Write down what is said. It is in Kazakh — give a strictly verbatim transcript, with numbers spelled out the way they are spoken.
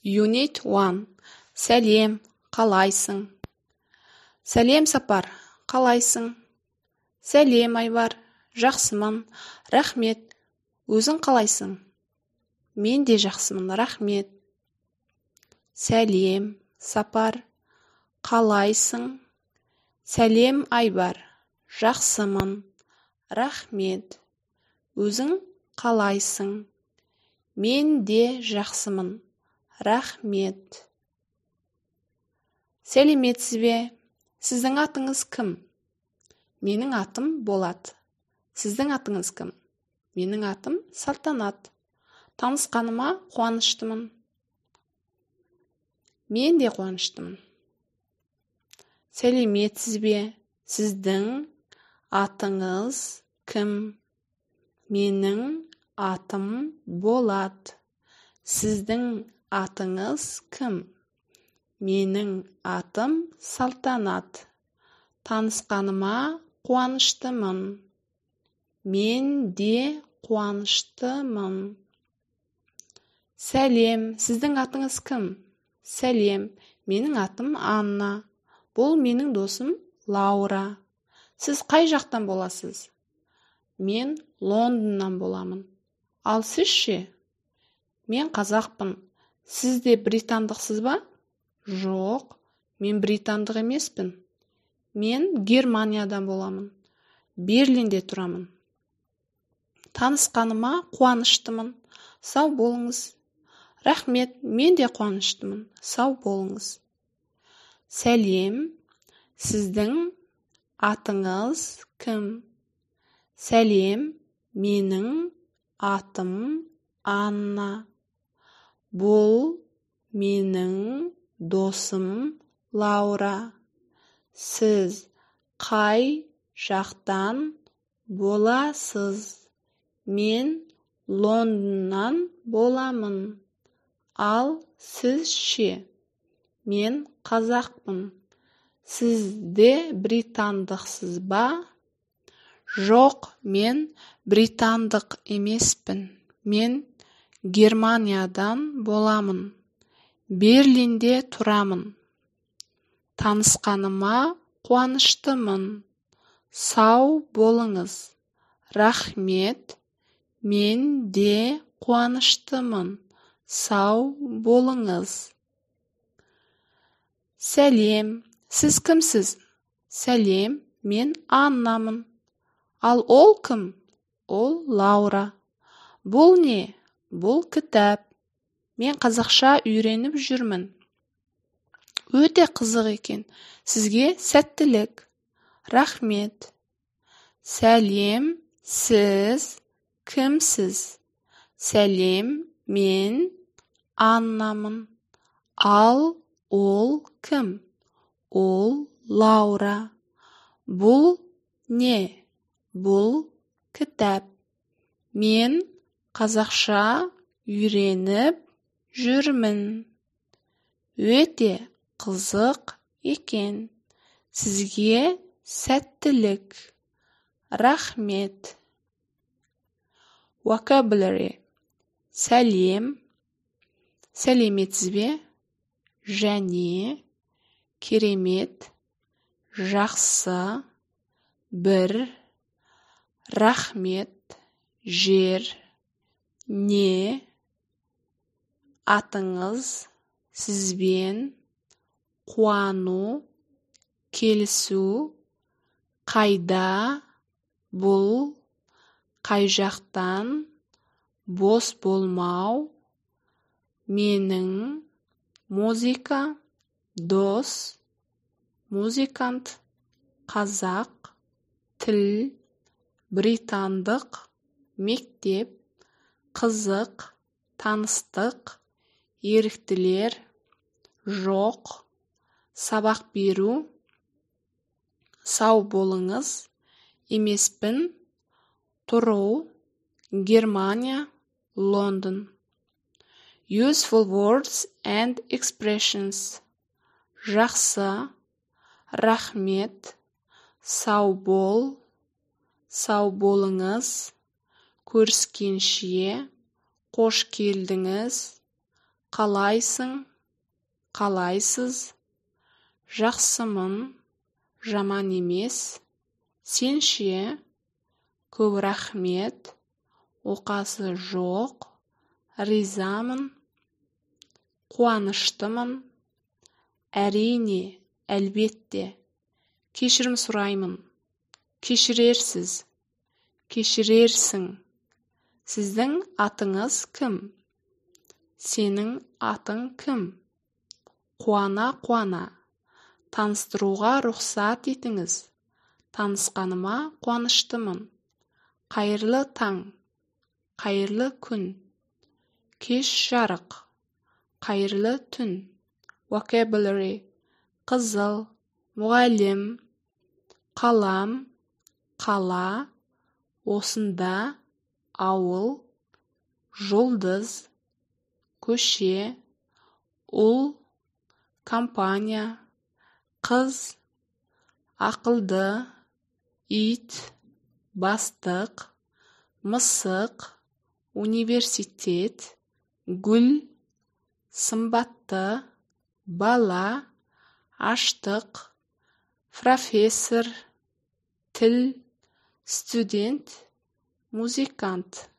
Unit one. Сәлем, қалайсың? Сәлем, Сапар, қалайсың? Сәлем, Айбар, жақсымын, рахмет. Өзің қалайсың? Мен де жақсымын, рахмет. Сәлем, Сапар, қалайсың? Сәлем, Айбар, жақсымын, рахмет. Өзің қалайсың? Мен де жақсымын, рахмет. Сәлеметсіз бе? Сіздің атыңыз кім? Менің атым Болат. Сіздің атыңыз кім? Менің атым Салтанат. Танысқаныма қуаныштымын. Мен де қуаныштымын. Сәлеметсіз бе? Сіздің атыңыз кім? Менің атым Болат. Сіздің атыңыз кім? Менің атым Салтанат. Танысқаныма қуаныштымын. Мен де қуаныштымын. Сәлем, сіздің атыңыз кім? Сәлем, менің атым Анна. Бұл менің досым Лаура. Сіз қай жақтан боласыз? Мен Лондоннан боламын. Ал сіз ше? Мен қазақпын. Сіз де британдықсыз ба? Жоқ, мен британдық емеспін. Мен Германиядан боламын. Берлинде тұрамын. Танысқаныма қуаныштымын. Сау болыңыз. Рахмет, мен де қуаныштымын. Сау болыңыз. Сәлем, сіздің атыңыз кім? Сәлем, менің атым Анна. Бұл менің досым Лаура. Сіз қай жақтан боласыз? Мен Лондоннан боламын. Ал сіз ше? Мен қазақпын. Сіз де британдықсыз ба? Жоқ, мен британдық емеспін. Мен Германиядан боламын. Берлинде тұрамын. Танысқаныма қуаныштымын. Сау болыңыз. Рахмет, мен де қуаныштымын. Сау болыңыз. Сәлем, сіз кімсіз? Сәлем, мен Аннамын. Ал ол кім? Ол Лаура. Бұл не? Бұл кітап. Мен қазақша үйреніп жүрмін. Өте қызық екен. Сізге сәттілік. Рахмет. Сәлем, сіз кімсіз? Сәлем, мен Аннамын. Ал ол кім? Ол Лаура. Бұл не? Бұл кітап. Мен қазақша үйреніп жүрмін. Өте қызық екен. Сізге сәттілік. Рахмет. Vocabulary. Сәлем. Сәлеметсіз бе? Және. Керемет. Жақсы. Бір. Рахмет. Жер. Не. Атыңыз. Сізбен. Қуану. Келісу. Қайда. Бұл. Қай жақтан. Бос болмау. Менің. Музыка. Дос. Музыкант. Қазақ. Тіл. Британдық. Мектеп. Қызық. Таныстық. Еріктілер. Жоқ. Сабақ беру. Сау болыңыз. Емеспін. Тұру. Германия. Лондон. Useful words and expressions. Жақсы. Рахмет. Сау бол. Сау болыңыз. Көріскенше. Қош келдіңіз. қалайсың, қалайсыз, жақсымын, жаман емес, сен ше, көп рахмет, оқасы жоқ, ризамын, қуаныштымын, әрине, әлбетте, кешірім сұраймын, кешірерсіз, кешірерсің, сіздің атыңыз кім? Сенің атың кім? Қуана-қуана, таныстыруға рұқсат етіңіз, танысқаныма қуаныштымын, қайырлы таң, қайырлы күн, кеш жарық, қайырлы түн, vocabulary, қызыл, мұғалім, қалам, қала, осында, ауыл, жұлдыз, көше, ұл, компания, қыз, ақылды, ит, бастық, мысық, университет, гүл, сымбатты, бала, аштық, профессор, тіл, студент, музыкант.